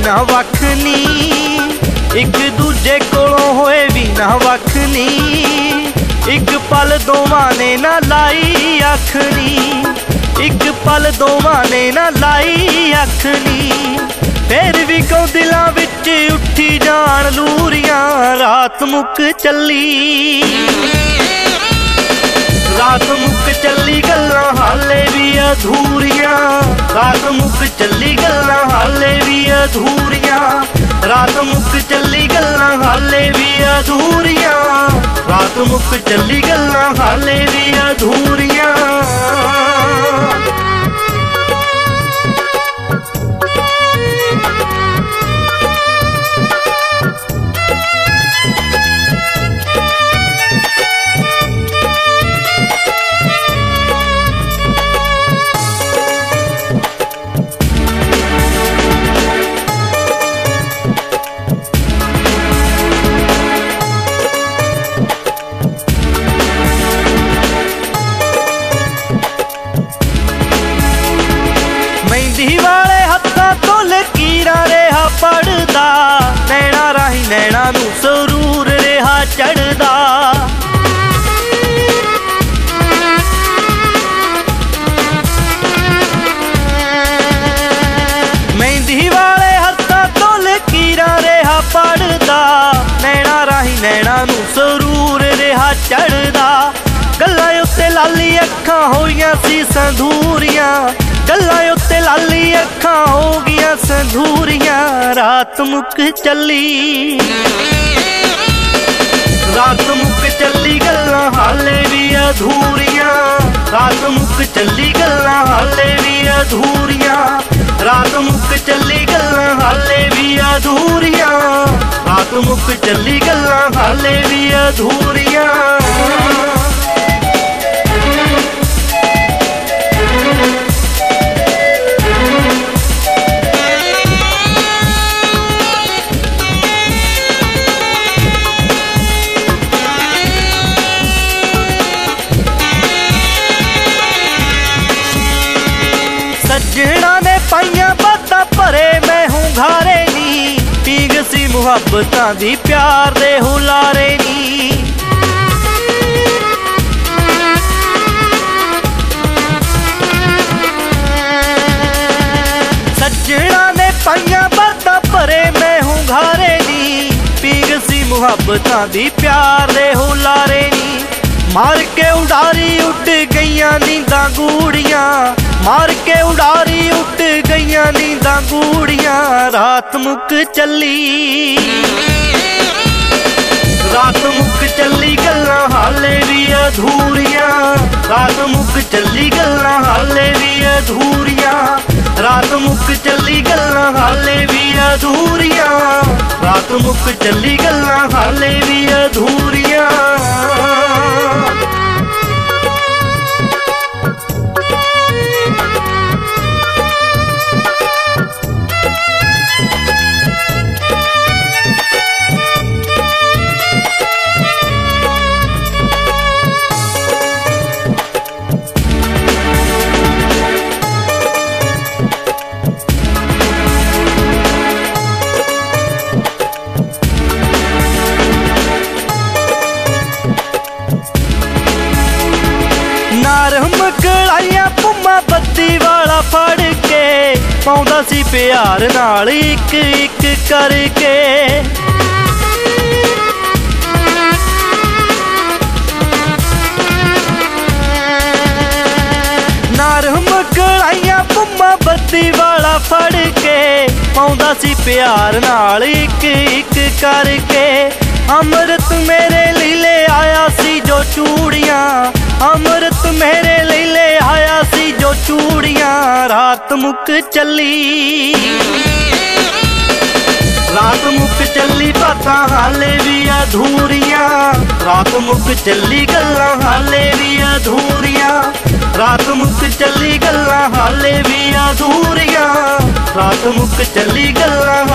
ना वख नी, एक दूजे कोलों होए भी ना वख नी, एक पल दोवां ने ना लाई अख नी, एक पल दोवां ने ना लाई अख नी। फिर भी क्यों दिलां विच उठी जान लूरियां, रात मुक चली, रात मुक चली गल्लां हाले भी अधूरियां, रात मुक चली गल्लां हाले भी अधूरियां, रात मुक चली गल्लां हाले भी अधूरियां, रात मुक चली गल्लां हाले भी अधूरियां। मेहंदी वाले हत्थां तो लकीरां रेहा पड़दा, नैना राही नैना नूं सरूर रेहा चढ़दा। मेहंदी वाले हत्थां तो लकीरां रेहा पड़दा, नैना राही नैना नूं सरूर रेहा चढ़दा। गल्लां उत्ते लाली अखां होईयां सी संधूरियां, गल्लां उत्ते लाली अखां हो गईयां संधूरियां, रात मुक चली, रात मुक चली गल्लां हाले भी अधूरियां, रात मुक चली गल्लां हाले भी अधूरियां, रात मुक चली गल्लां हाले भी अधूरियां, रात मुक चली गल्लां हाले भी अधूरियां। सजना ने पाइयां बातां भरे मैं हूँ घारे नी, पीग सी मुहब्बतां दी प्यार दे हुलारे नी। सजना ने पाइयां बातां भरे मैं हूँ घारे नी, पीग सी मुहब्बतां दी प्यार दे हुलारे नी। मार के उडारी उठ गईयां नींदां गूड़ियां, मार के उडारी उठ गईयां नींदां गूड़ियां, रात मुक चली, रात मुक चली गल्लां हाले भी अधूरियां, रात मुक चली गल्लां हाले भी अधूरियां, रात मुक चली गल्लां हाले भी अधूरियां, रात मुक चली गल्लां हाले भी अधूरियां। कलाइयां पुम्मा बत्ती वाला फड़ के, पाउंदा सी प्यार नाल इक इक करके। नरम कलाइयां पुम्मा बत्ती वाला फड़ के, पाउंदा सी प्यार नाल इक इक करके। अमृत मेरे लिए ले आया सी जो चूड़ियां, अमृत मेरे लिए ले आया सी जो चूड़ियां, रात मुक चली, रात मुक चली बातां हाले भी अधूरियां, रात मुक चली गल्लां हाले भी अधूरियां, रात मुक चली गल्लां हाले भी अधूरियां, रात मुक चली गल्लां